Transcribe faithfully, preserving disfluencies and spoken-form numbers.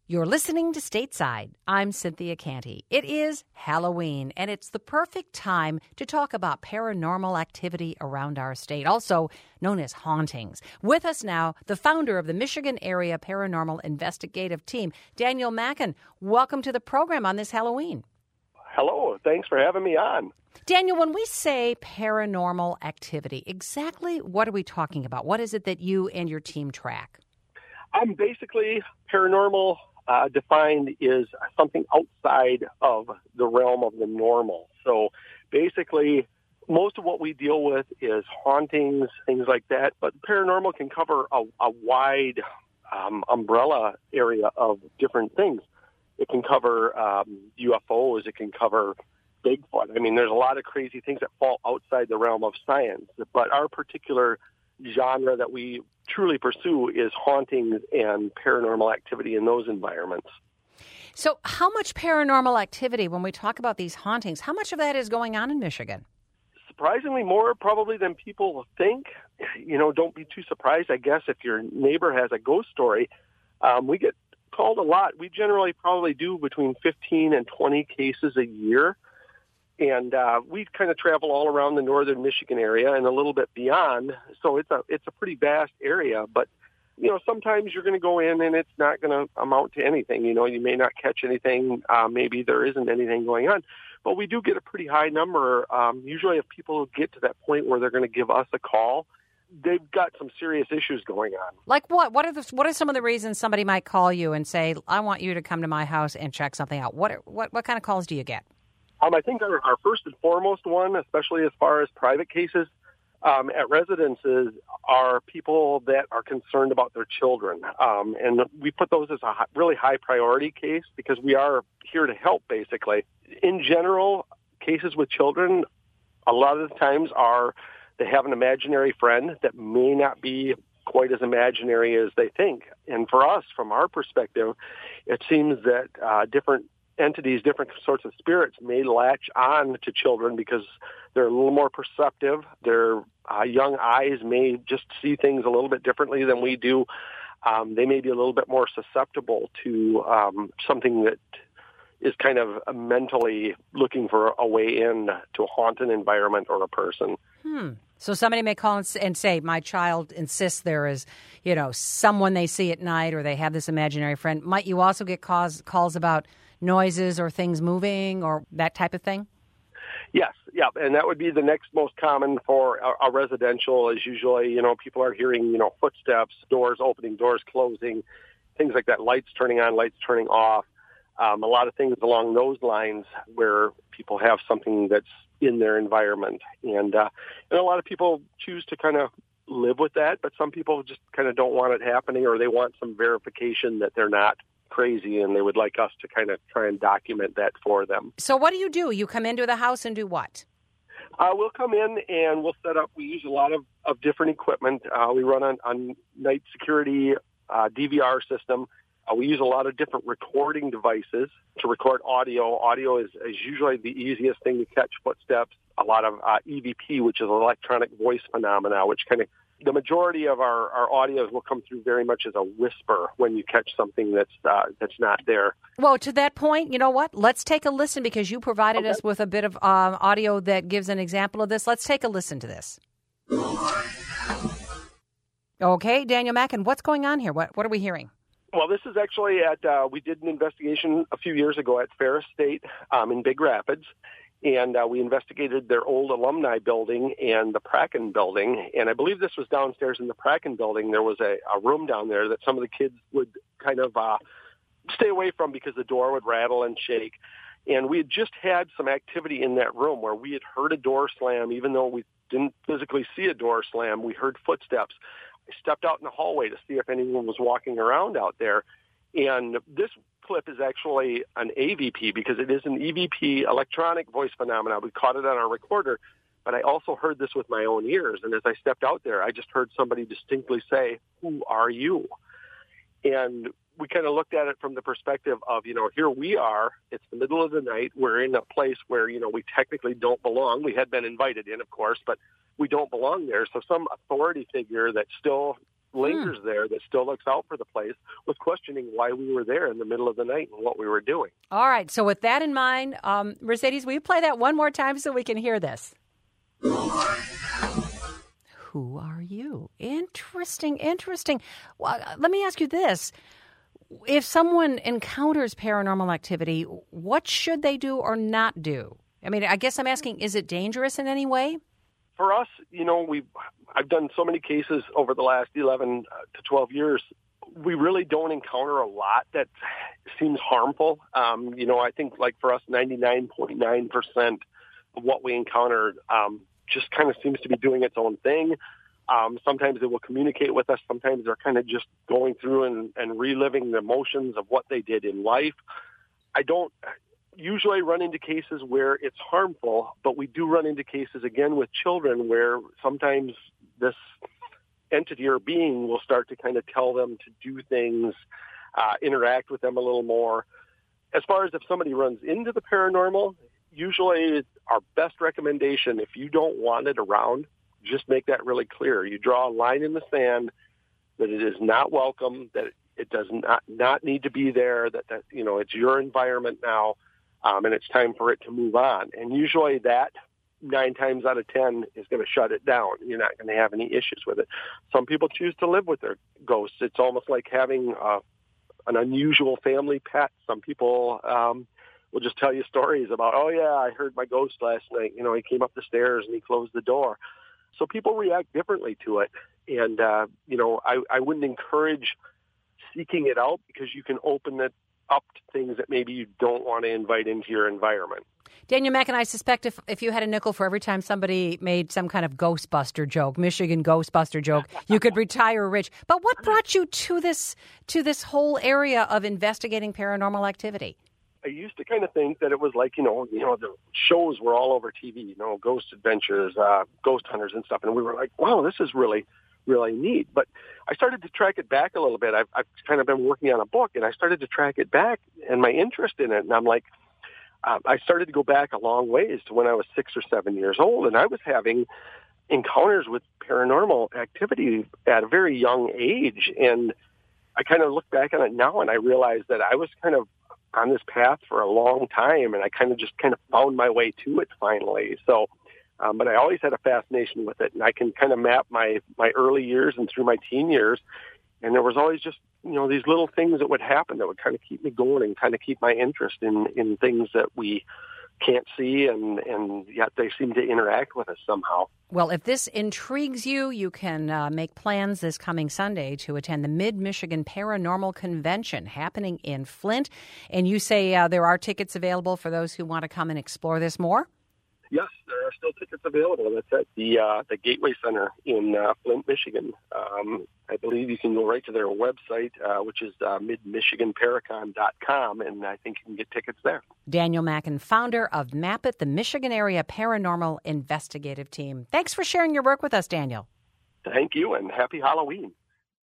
You're listening to Stateside. I'm Cynthia Canty. It is Halloween, and it's the perfect time to talk about paranormal activity around our state, also known as hauntings. With us now, the founder of the Michigan Area Paranormal Investigative Team, Daniel Mackin. Welcome to the program on this Halloween. Hello. Thanks for having me on. Daniel, when we say paranormal activity, exactly what are we talking about? What is it that you and your team track? I'm basically paranormal uh, defined is something outside of the realm of the normal. So basically, most of what we deal with is hauntings, things like that. But paranormal can cover a, a wide um, umbrella area of different things. It can cover um, U F Os. It can cover Bigfoot. I mean, there's a lot of crazy things that fall outside the realm of science. But our particular genre that we truly pursue is hauntings and paranormal activity in those environments. So how much paranormal activity, when we talk about these hauntings, how much of that is going on in Michigan? Surprisingly more probably than people think. You know, don't be too surprised, I guess, if your neighbor has a ghost story. Um, we get called a lot. We generally probably do between fifteen and twenty cases a year. And uh, we kind of travel all around the northern Michigan area and a little bit beyond. So it's a it's a pretty vast area. But, you know, sometimes you're going to go in and it's not going to amount to anything. You know, you may not catch anything. Uh, maybe there isn't anything going on. But we do get a pretty high number. Um, usually if people get to that point where they're going to give us a call, they've got some serious issues going on. Like what? What are the, what are some of the reasons somebody might call you and say, I want you to come to my house and check something out? What what what kind of calls do you get? Um, I think our, our first and foremost one, especially as far as private cases um, at residences, are people that are concerned about their children. Um, and we put those as a high, really high priority case because we are here to help, basically. In general, cases with children, a lot of the times are they have an imaginary friend that may not be quite as imaginary as they think. And for us, from our perspective, it seems that uh, different entities, different sorts of spirits may latch on to children because they're a little more perceptive. Their uh, young eyes may just see things a little bit differently than we do. Um, they may be a little bit more susceptible to um, something that is kind of mentally looking for a way in to haunt an environment or a person. Hmm. So somebody may call and say, my child insists there is, you know, someone they see at night or they have this imaginary friend. Might you also get calls, calls about noises or things moving or that type of thing? Yes, yeah, and that would be the next most common for a, a residential is usually, you know, people are hearing, you know, footsteps, doors opening, doors closing, things like that, lights turning on, lights turning off. Um, a lot of things along those lines where people have something that's in their environment. And, uh, and a lot of people choose to kind of live with that, but some people just kind of don't want it happening or they want some verification that they're not crazy and they would like us to kind of try and document that for them. So what do you do? You come into the house and do what? Uh, we'll come in and we'll set up. We use a lot of, of different equipment. Uh, we run on, on night security uh, D V R system. Uh, we use a lot of different recording devices to record audio. Audio is, is usually the easiest thing to catch footsteps. A lot of uh, E V P, which is electronic voice phenomena, which kind of the majority of our, our audios will come through very much as a whisper when you catch something that's uh, that's not there. Well, to that point, you know what? Let's take a listen because you provided okay. us with a bit of um, audio that gives an example of this. Let's take a listen to this. Okay, Daniel Mackin, what's going on here? What what are we hearing? Well, this is actually at, uh, we did an investigation a few years ago at Ferris State um, in Big Rapids. And uh, we investigated their old alumni building and the Pracken building. And I believe this was downstairs in the Pracken building. There was a, a room down there that some of the kids would kind of uh, stay away from because the door would rattle and shake. And we had just had some activity in that room where we had heard a door slam, even though we didn't physically see a door slam. We heard footsteps. I stepped out in the hallway to see if anyone was walking around out there. And this clip is actually an A V P because it is an E V P electronic voice phenomena. We caught it on our recorder, but I also heard this with my own ears. And as I stepped out there, I just heard somebody distinctly say, "Who are you?" And we kind of looked at it from the perspective of, you know, here we are. It's the middle of the night. We're in a place where, you know, we technically don't belong. We had been invited in, of course, but we don't belong there. So some authority figure that still lingers hmm. there, that still looks out for the place, was questioning why we were there in the middle of the night and what we were doing. All right. So with that in mind, um, Mercedes, will you play that one more time so we can hear this? Who are you? Interesting, interesting. Well, let me ask you this. If someone encounters paranormal activity, what should they do or not do? I mean, I guess I'm asking, is it dangerous in any way? For us, you know, we've I've done so many cases over the last eleven to twelve years. We really don't encounter a lot that seems harmful. Um, you know, I think like for us, ninety-nine point nine percent of what we encounter um, just kind of seems to be doing its own thing. Um, sometimes it will communicate with us. Sometimes they're kind of just going through and, and reliving the emotions of what they did in life. I don't usually run into cases where it's harmful, but we do run into cases, again, with children where sometimes this entity or being will start to kind of tell them to do things, uh, interact with them a little more. As far as if somebody runs into the paranormal, usually our best recommendation, if you don't want it around, just make that really clear. You draw a line in the sand that it is not welcome, that it does not, not need to be there, that, that you know, it's your environment now, um, and it's time for it to move on. And usually that nine times out of ten is going to shut it down. You're not going to have any issues with it. Some people choose to live with their ghosts. It's almost like having uh, an unusual family pet. Some people um, will just tell you stories about, oh, yeah, I heard my ghost last night. You know, he came up the stairs and he closed the door. So people react differently to it. And, uh, you know, I, I wouldn't encourage seeking it out because you can open it up to things that maybe you don't want to invite into your environment. Daniel Mack, and I suspect if, if you had a nickel for every time somebody made some kind of Ghostbuster joke, Michigan Ghostbuster joke, you could retire rich. But what brought you to this to this whole area of investigating paranormal activity? I used to kind of think that it was like, you know, you know, the shows were all over T V, you know, Ghost Adventures, uh, Ghost Hunters and stuff. And we were like, wow, this is really, really neat. But I started to track it back a little bit. I've, I've kind of been working on a book, and I started to track it back and my interest in it. And I'm like, uh, I started to go back a long ways to when I was six or seven years old. And I was having encounters with paranormal activity at a very young age. And I kind of look back on it now, and I realized that I was kind of on this path for a long time, and I kind of just kind of found my way to it finally. So, um, but I always had a fascination with it, and I can kind of map my, my early years and through my teen years, and there was always just, you know, these little things that would happen that would kind of keep me going and kind of keep my interest in, in things that we can't see, and, and yet they seem to interact with us somehow. Well, if this intrigues you, you can uh, make plans this coming Sunday to attend the Mid-Michigan Paranormal Convention happening in Flint. And you say uh, there are tickets available for those who want to come and explore this more? Yes, there are still tickets available. That's at the uh, the Gateway Center in uh, Flint, Michigan. Um, I believe you can go right to their website, uh, which is uh, mid michigan paracon dot com, and I think you can get tickets there. Daniel Macken, founder of MAPIT, the Michigan Area Paranormal Investigative Team. Thanks for sharing your work with us, Daniel. Thank you, and happy Halloween.